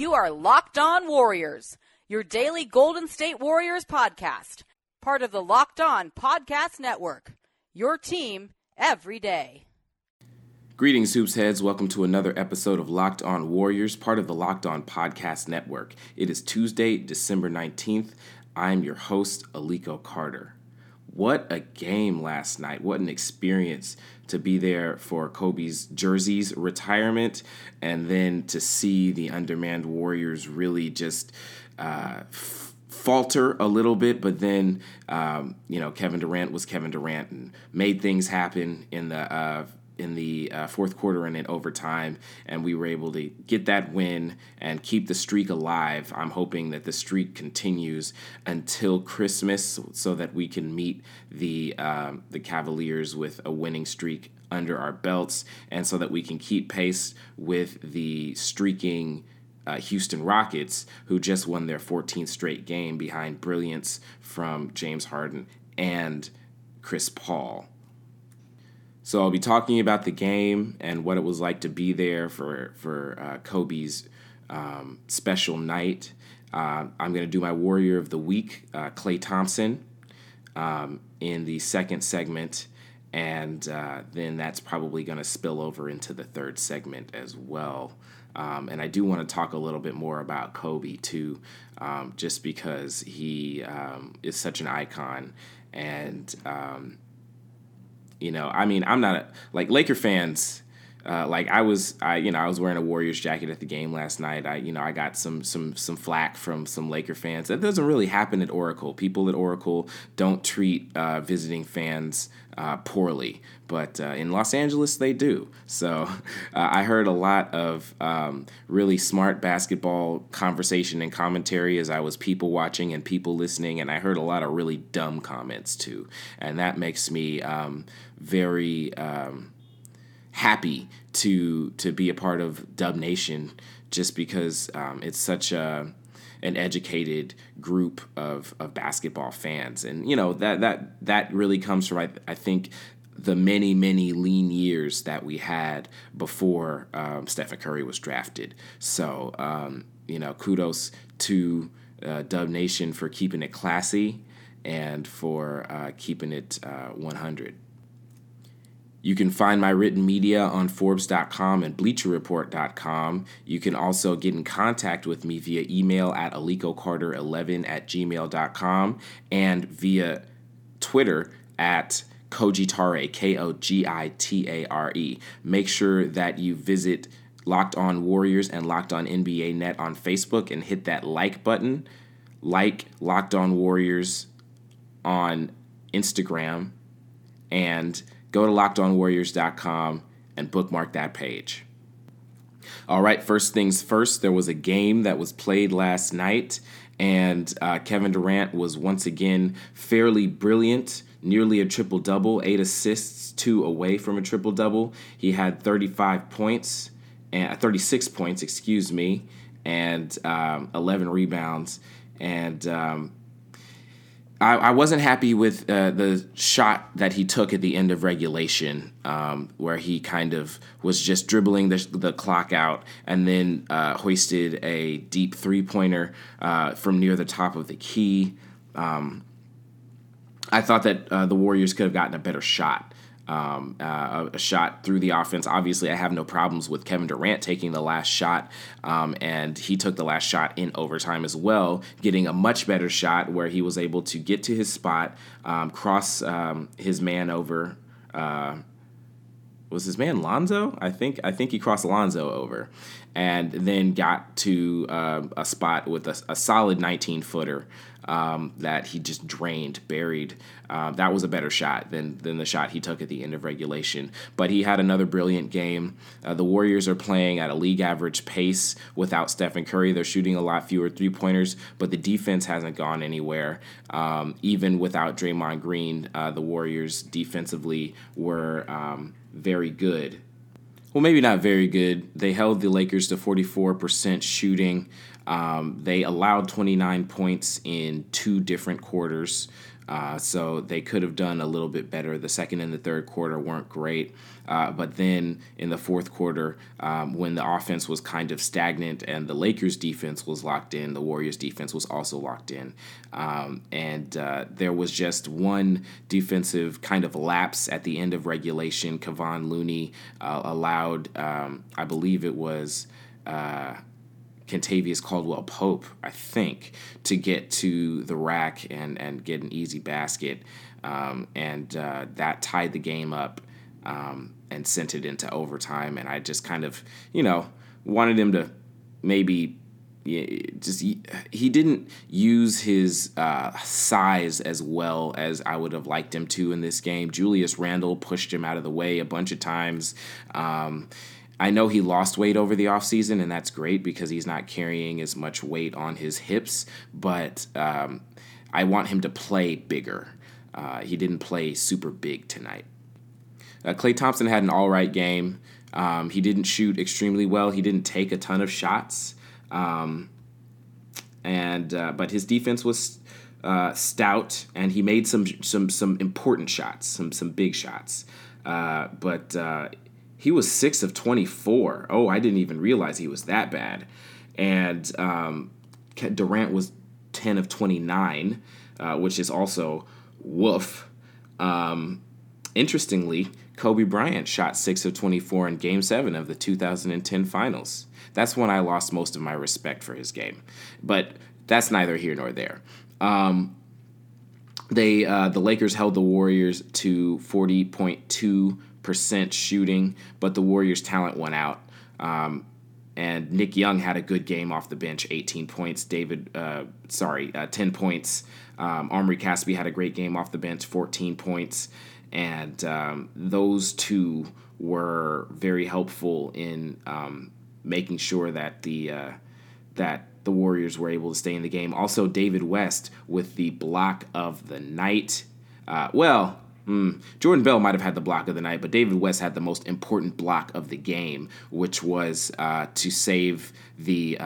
You are Locked On Warriors, your daily Golden State Warriors podcast, part of the Locked On Podcast Network, your team every day. Greetings, Hoops Heads. Welcome to another episode of Locked On Warriors, part of the Locked On Podcast Network. It is Tuesday, December 19th. I'm your host, Aliko Carter. What a game last night. What an experience to be there for Kobe's jersey's retirement and then to see the undermanned Warriors really just falter a little bit. But then, Kevin Durant was Kevin Durant and made things happen in the fourth quarter and in overtime, and we were able to get that win and keep the streak alive. I'm hoping that the streak continues until Christmas so that we can meet the Cavaliers with a winning streak under our belts, and so that we can keep pace with the streaking Houston Rockets, who just won their 14th straight game behind brilliance from James Harden and Chris Paul. So I'll be talking about the game and what it was like to be there for Kobe's special night. I'm going to do my Warrior of the Week, Klay Thompson, in the second segment, and then that's probably going to spill over into the third segment as well. And I do want to talk a little bit more about Kobe, too, just because he is such an icon. And I'm not Laker fans. I was wearing a Warriors jacket at the game last night. I got some flack from some Laker fans. That doesn't really happen at Oracle. People at Oracle don't treat visiting fans poorly, but in Los Angeles they do. So I heard a lot of really smart basketball conversation and commentary as I was people watching and people listening, and I heard a lot of really dumb comments too, and that makes me very happy to be a part of Dub Nation, just because it's such an educated group of basketball fans, and that really comes from I think the many lean years that we had before Stephen Curry was drafted. So kudos to Dub Nation for keeping it classy and for keeping it 100. You can find my written media on Forbes.com and BleacherReport.com. You can also get in contact with me via email at alikocarter11@gmail.com and via Twitter at Kogitare, Kogitare. Make sure that you visit Locked On Warriors and Locked On NBA Net on Facebook and hit that like button. Like Locked On Warriors on Instagram and go to LockedOnWarriors.com and bookmark that page. All right, first things first, there was a game that was played last night, and Kevin Durant was once again fairly brilliant, nearly a triple-double, 8 assists, 2 away from a triple-double. He had 36 points, and 11 rebounds, and I wasn't happy with the shot that he took at the end of regulation, where he kind of was just dribbling the clock out and then hoisted a deep three-pointer from near the top of the key. I thought that the Warriors could have gotten a better shot. A shot through the offense. Obviously, I have no problems with Kevin Durant taking the last shot, and he took the last shot in overtime as well, getting a much better shot where he was able to get to his spot, cross his man over. Was his man Lonzo? I think he crossed Lonzo over, and then got to a spot with a solid 19-footer that he just buried. That was a better shot than the shot he took at the end of regulation. But he had another brilliant game. The Warriors are playing at a league average pace without Stephen Curry. They're shooting a lot fewer three-pointers, but the defense hasn't gone anywhere. Even without Draymond Green, the Warriors defensively were very good. Well, maybe not very good. They held the Lakers to 44% shooting. They allowed 29 points in 2 different quarters. So they could have done a little bit better. The second and the third quarter weren't great. But then in the fourth quarter, when the offense was kind of stagnant and the Lakers defense was locked in, the Warriors defense was also locked in. And there was just one defensive kind of lapse at the end of regulation. Kevon Looney allowed, I believe it was Kentavious Caldwell-Pope, I think, to get to the rack and get an easy basket. And that tied the game up and sent it into overtime. And I just kind of, wanted him to maybe he didn't use his size as well as I would have liked him to in this game. Julius Randle pushed him out of the way a bunch of times. I know he lost weight over the offseason, and that's great because he's not carrying as much weight on his hips, but I want him to play bigger. He didn't play super big tonight. Klay Thompson had an all right game. He didn't shoot extremely well. He didn't take a ton of shots, but his defense was stout, and he made some important shots, some big shots. He was 6 of 24. Oh, I didn't even realize he was that bad. And Durant was 10 of 29, which is also woof. Interestingly, Kobe Bryant shot 6 of 24 in Game 7 of the 2010 Finals. That's when I lost most of my respect for his game. But that's neither here nor there. The Lakers held the Warriors to 40.2% shooting, but the Warriors' talent won out. And Nick Young had a good game off the bench, 18 points. 10 points. Omri Caspi had a great game off the bench, 14 points. And those two were very helpful in making sure that the Warriors were able to stay in the game. Also, David West with the block of the night. Jordan Bell might have had the block of the night, but David West had the most important block of the game, which was to save the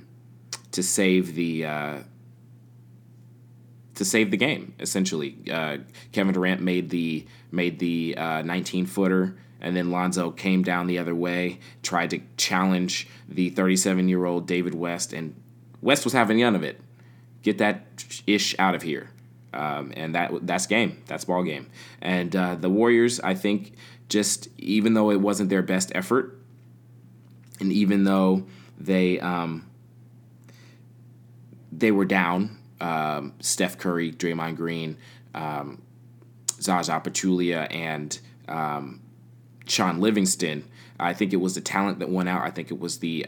game. Essentially, Kevin Durant made the 19-footer, and then Lonzo came down the other way, tried to challenge the 37-year-old David West, and West was having none of it. Get that ish out of here. And that's game. That's ball game. And the Warriors, I think, just even though it wasn't their best effort, and even though they were down, Steph Curry, Draymond Green, Zaza Pachulia, and Sean Livingston, I think it was the talent that won out. I think it was the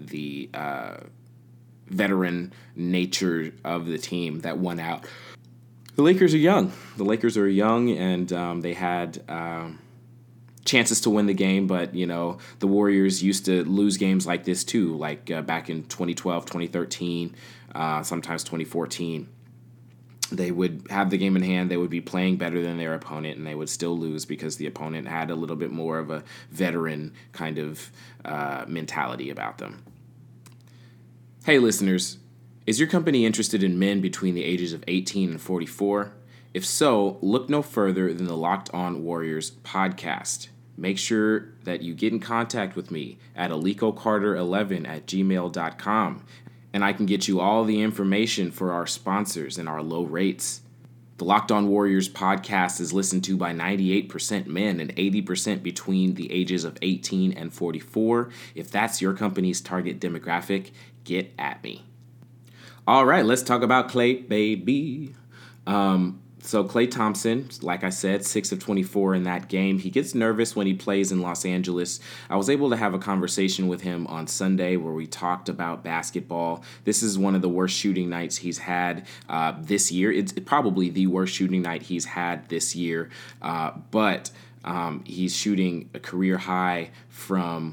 veteran nature of the team that won out. The Lakers are young. And they had chances to win the game, but, the Warriors used to lose games like this too, like back in 2012, 2013, sometimes 2014. They would have the game in hand, they would be playing better than their opponent, and they would still lose because the opponent had a little bit more of a veteran kind of mentality about them. Hey, listeners. Is your company interested in men between the ages of 18 and 44? If so, look no further than the Locked On Warriors podcast. Make sure that you get in contact with me at alikocarter11@gmail.com, and I can get you all the information for our sponsors and our low rates. The Locked On Warriors podcast is listened to by 98% men and 80% between the ages of 18 and 44. If that's your company's target demographic, get at me. All right, let's talk about Klay, baby. So Klay Thompson, like I said, 6 of 24 in that game. He gets nervous when he plays in Los Angeles. I was able to have a conversation with him on Sunday where we talked about basketball. This is one of the worst shooting nights he's had this year. It's probably the worst shooting night he's had this year. But he's shooting a career high from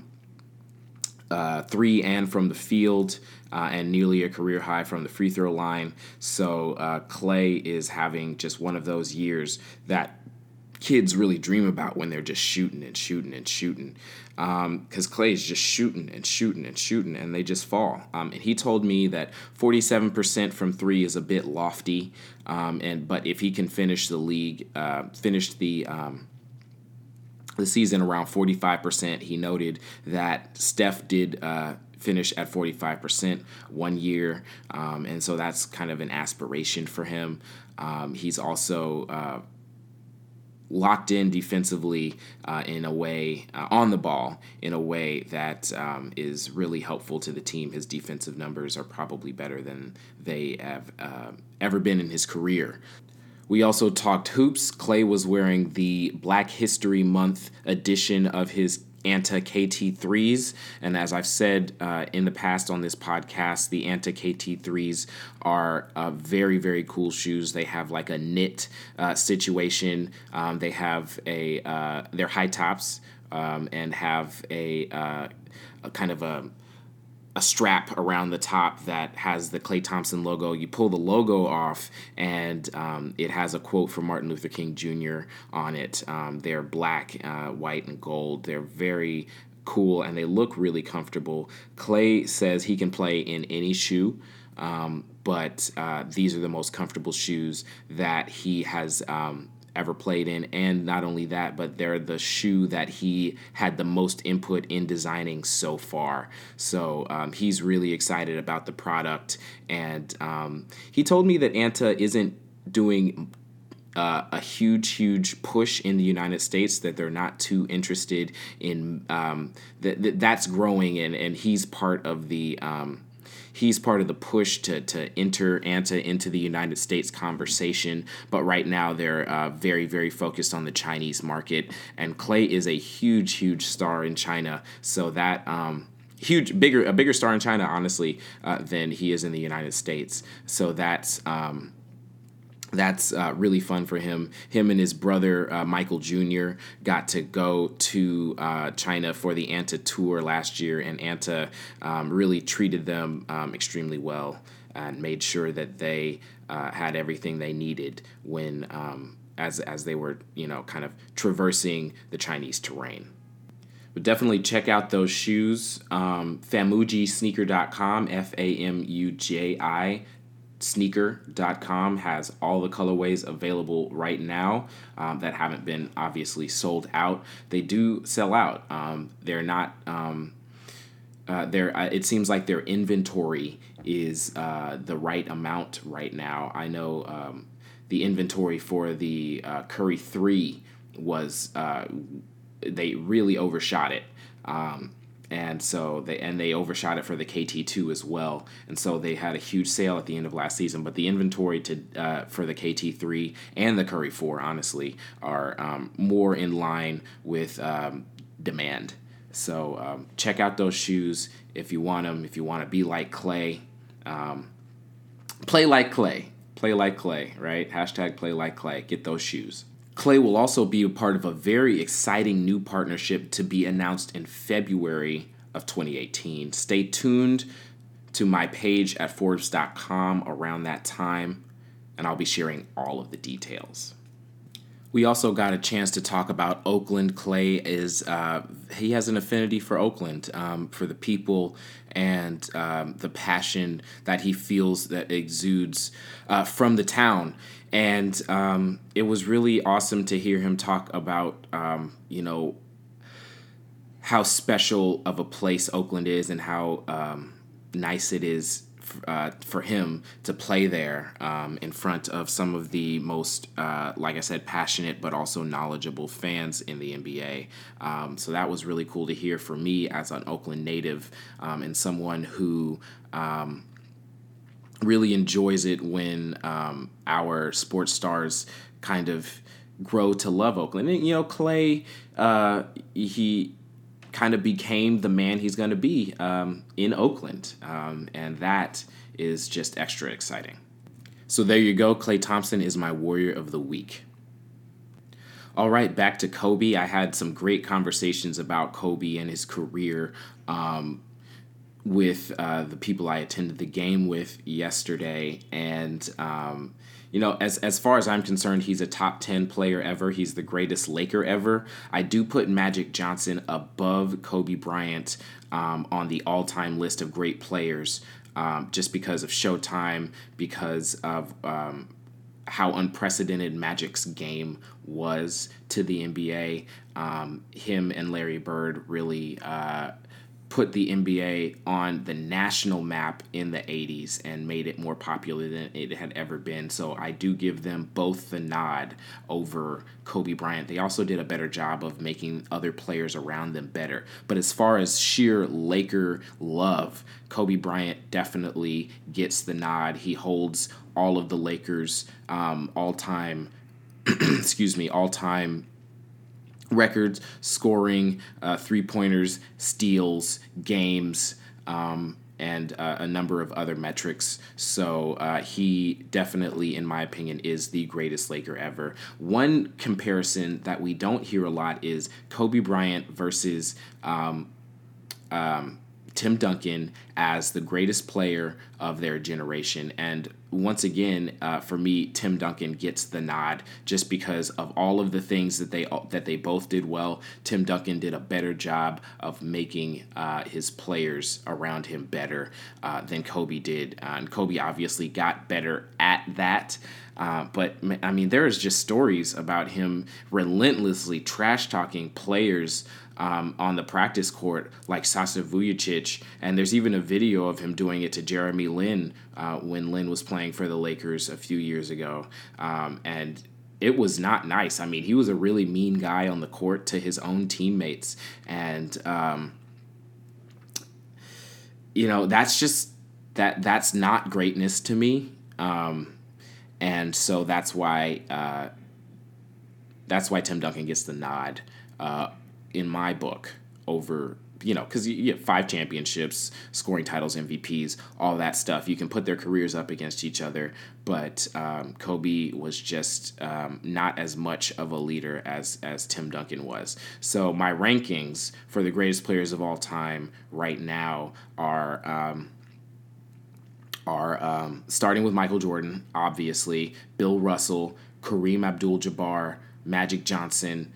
3 and from the field. And nearly a career high from the free throw line. So Klay is having just one of those years that kids really dream about when they're just shooting and shooting and shooting. Because Klay is just shooting and shooting and shooting, and they just fall. And he told me that 47% from three is a bit lofty, but if he can finish the season around 45%, he noted that Steph did finish at 45% one year, and so that's kind of an aspiration for him. He's also locked in defensively in a way, on the ball, in a way that is really helpful to the team. His defensive numbers are probably better than they have ever been in his career. We also talked hoops. Klay was wearing the Black History Month edition of his Anta KT3s. And as I've said in the past on this podcast, the Anta KT3s are very, very cool shoes. They have like a knit situation. They have they're high tops and have a kind of a strap around the top that has the Klay Thompson logo. You pull the logo off, and it has a quote from Martin Luther King Jr. on it. They're black, white, and gold. They're very cool, and they look really comfortable. Klay says he can play in any shoe, but these are the most comfortable shoes that he has ever played in. And not only that, but they're the shoe that he had the most input in designing so far. So he's really excited about the product. And he told me that Anta isn't doing a huge push in the United States, that they're not too interested in that's growing, and he's part of the push to enter Anta into the United States conversation. But right now they're very, very focused on the Chinese market. And Klay is a huge star in China. So that a bigger star in China, honestly, than he is in the United States. So that's really fun for him. Him and his brother, Michael Jr., got to go to China for the Anta tour last year, and Anta really treated them extremely well and made sure that they had everything they needed when as they were, kind of traversing the Chinese terrain. But definitely check out those shoes. FamujISneaker.com, FAMUJI sneaker.com has all the colorways available right now that haven't been obviously sold out. They do sell out. They're not. It seems like their inventory is the right amount right now. I know the inventory for the Curry 3 was they really overshot it. And so they overshot it for the KT2 as well, and so they had a huge sale at the end of last season. But the inventory for the KT3 and the Curry 4, honestly, are more in line with demand. So check out those shoes if you want them. If you want to be like Klay, play like Klay, right? Hashtag play like Klay. Get those shoes. Klay will also be a part of a very exciting new partnership to be announced in February of 2018. Stay tuned to my page at Forbes.com around that time, and I'll be sharing all of the details. We also got a chance to talk about Oakland. Klay he has an affinity for Oakland, for the people and the passion that he feels that exudes from the town. And it was really awesome to hear him talk about, how special of a place Oakland is and how nice it is for him to play there in front of some of the most, like I said, passionate but also knowledgeable fans in the NBA. So that was really cool to hear for me as an Oakland native and someone who really enjoys it when our sports stars kind of grow to love Oakland. And, Klay, he kind of became the man he's going to be in Oakland. And that is just extra exciting. So there you go. Klay Thompson is my Warrior of the Week. All right, back to Kobe. I had some great conversations about Kobe and his career with the people I attended the game with yesterday. And as far as I'm concerned, he's a top 10 player ever. He's the greatest Laker ever. I do put Magic Johnson above Kobe Bryant on the all-time list of great players, just because of Showtime, because of how unprecedented Magic's game was to the NBA. Him and Larry Bird really put the NBA on the national map in the 80s and made it more popular than it had ever been. So I do give them both the nod over Kobe Bryant. They also did a better job of making other players around them better. But as far as sheer Laker love, Kobe Bryant definitely gets the nod. He holds all of the Lakers all-time records, scoring, three-pointers, steals, games, and a number of other metrics. So he definitely, in my opinion, is the greatest Laker ever. One comparison that we don't hear a lot is Kobe Bryant versus Tim Duncan as the greatest player of their generation. And once again, for me, Tim Duncan gets the nod just because of all of the things that they both did well. Tim Duncan did a better job of making his players around him better than Kobe did. And Kobe obviously got better at that. But I mean, there is just stories about him relentlessly trash-talking players on the practice court, like Sasa Vujacic, and there's even a video of him doing it to Jeremy Lin when Lin was playing for the Lakers a few years ago, and it was not nice. I mean, he was a really mean guy on the court to his own teammates, and that's just that's not greatness to me, and so that's why Tim Duncan gets the nod. In my book, over, because you get 5 championships, scoring titles, MVPs, all that stuff. You can put their careers up against each other, but Kobe was just not as much of a leader as Tim Duncan was. So my rankings for the greatest players of all time right now are starting with Michael Jordan, obviously, Bill Russell, Kareem Abdul-Jabbar, Magic Johnson.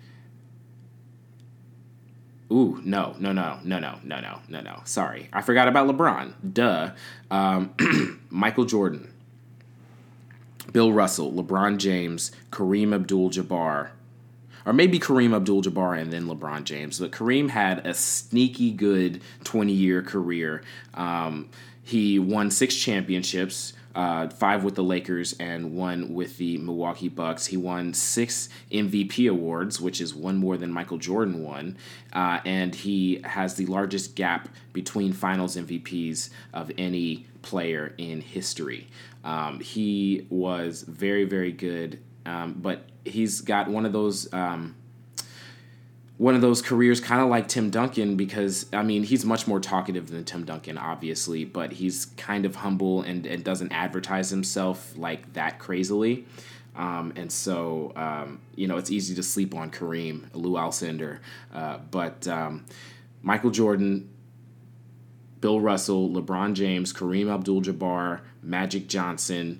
Ooh, no. Sorry. I forgot about LeBron. Duh. Michael Jordan, Bill Russell, LeBron James, Kareem Abdul-Jabbar. Or maybe Kareem Abdul-Jabbar and then LeBron James. But Kareem had a sneaky good 20-year career. He won 6 championships, 5 with the Lakers and 1 with the Milwaukee Bucks. He won 6 MVP awards, which is 1 more than Michael Jordan won. And he has the largest gap between finals MVPs of any player in history. He was very, very good, but he's got one of those careers kind of like Tim Duncan, because, I mean, he's much more talkative than Tim Duncan, obviously, but he's kind of humble and doesn't advertise himself like that crazily. And so, it's easy to sleep on Kareem, Lou Alcindor, but Michael Jordan, Bill Russell, LeBron James, Kareem Abdul-Jabbar, Magic Johnson,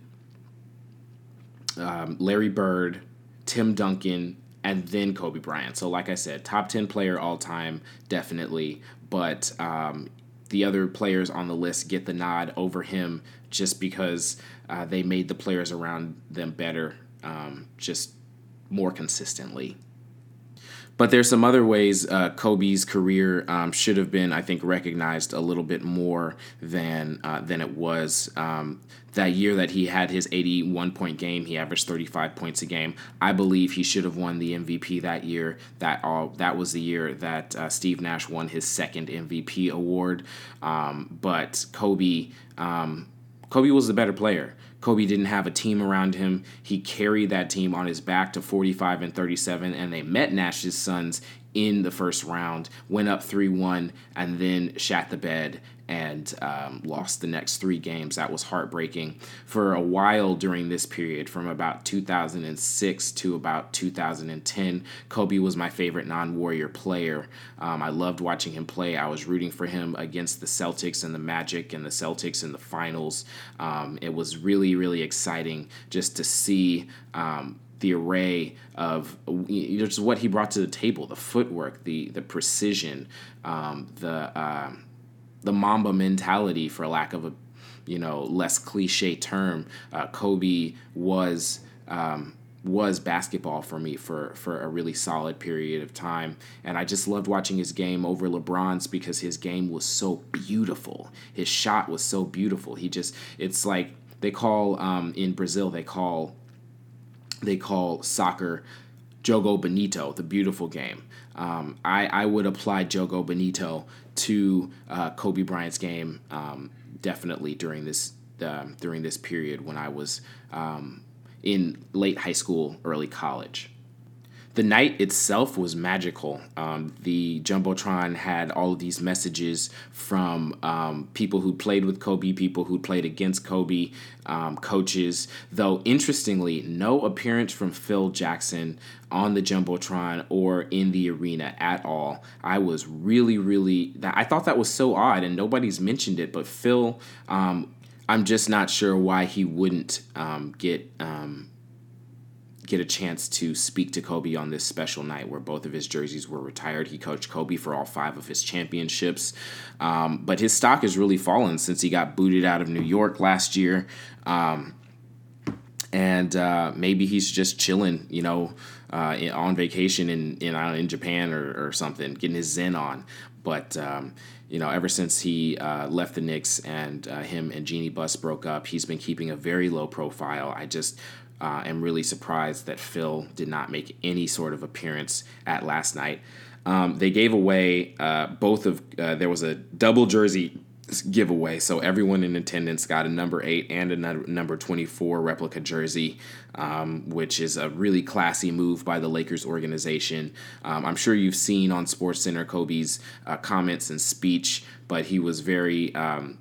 Larry Bird, Tim Duncan, and then Kobe Bryant. So like I said, top 10 player all time, definitely. But the other players on the list get the nod over him just because they made the players around them better, just more consistently. But there's some other ways Kobe's career should have been, I think, recognized a little bit more than it was. That year that he had his 81-point game, he averaged 35 points a game. I believe he should have won the MVP that year. That was the year that Steve Nash won his second MVP award. But Kobe was the better player. Kobe didn't have a team around him. He carried that team on his back to 45 and 37, and they met Nash's Suns in the first round, went up 3-1, and then shat the bed and lost the next 3 games. That was heartbreaking. For a while during this period, from about 2006 to about 2010, Kobe was my favorite non-Warrior player. I loved watching him play. I was rooting for him against the Celtics and the Magic and the Celtics in the finals. It was really, really exciting just to see the array of just what he brought to the table, the footwork, the precision, the Mamba mentality, for lack of a less cliche term. Kobe was basketball for me for a really solid period of time, and I just loved watching his game over LeBron's because his game was so beautiful. His shot was so beautiful. It's like they call in Brazil they call soccer Jogo Bonito, the beautiful game. I would apply Jogo Bonito to Kobe Bryant's game definitely during this period when I was in late high school, early college. The night itself was magical. The Jumbotron had all of these messages from people who played with Kobe, people who played against Kobe, coaches. Though, interestingly, no appearance from Phil Jackson on the Jumbotron or in the arena at all. I was really, I thought that was so odd, and nobody's mentioned it, but Phil, I'm just not sure why he wouldn't get a chance to speak to Kobe on this special night where both of his jerseys were retired. He coached Kobe for all 5 of his championships. But his stock has really fallen since he got booted out of New York last year. And maybe he's just chilling, on vacation in Japan or something, getting his zen on. But, ever since he left the Knicks and him and Jeannie Buss broke up, he's been keeping a very low profile. I just am really surprised that Phil did not make any sort of appearance at last night. They gave away there was a double jersey giveaway, so everyone in attendance got a number 8 and a number 24 replica jersey, which is a really classy move by the Lakers organization. I'm sure you've seen on SportsCenter Kobe's comments and speech, but he was very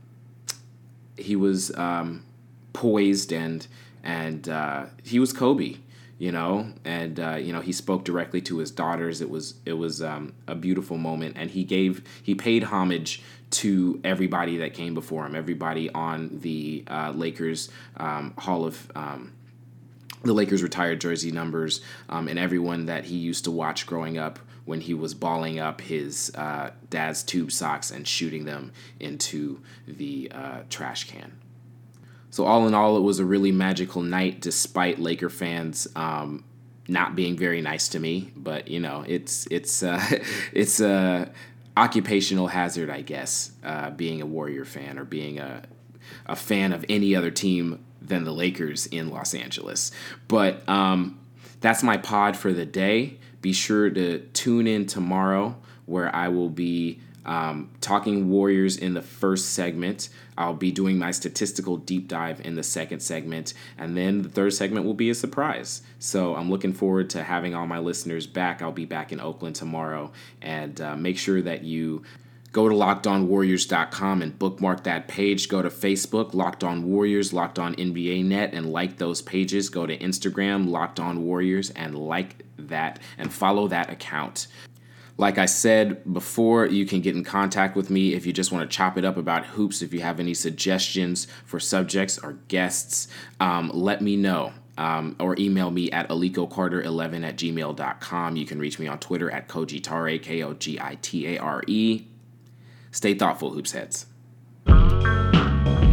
poised and he was Kobe, and he spoke directly to his daughters. It was a beautiful moment, and he paid homage to everybody that came before him, everybody on the Lakers Hall of the Lakers retired jersey numbers, and everyone that he used to watch growing up when he was balling up his dad's tube socks and shooting them into the trash can. So all in all, it was a really magical night, despite Laker fans not being very nice to me. But it's a occupational hazard, I guess, being a Warrior fan or being a fan of any other team than the Lakers in Los Angeles. But that's my pod for the day. Be sure to tune in tomorrow, where I will be talking Warriors in the first segment. I'll be doing my statistical deep dive in the second segment, and then the third segment will be a surprise. So I'm looking forward to having all my listeners back. I'll be back in Oakland tomorrow, and make sure that you go to LockedOnWarriors.com and bookmark that page. Go to Facebook, Locked On Warriors, Locked On NBA Net, and like those pages. Go to Instagram, Locked On Warriors, and like that and follow that account. Like I said before, you can get in contact with me if you just want to chop it up about hoops. If you have any suggestions for subjects or guests, let me know. Or email me at alikocarter11@gmail.com. You can reach me on Twitter at Kogitare, Kogitare. Stay thoughtful, Hoops Heads.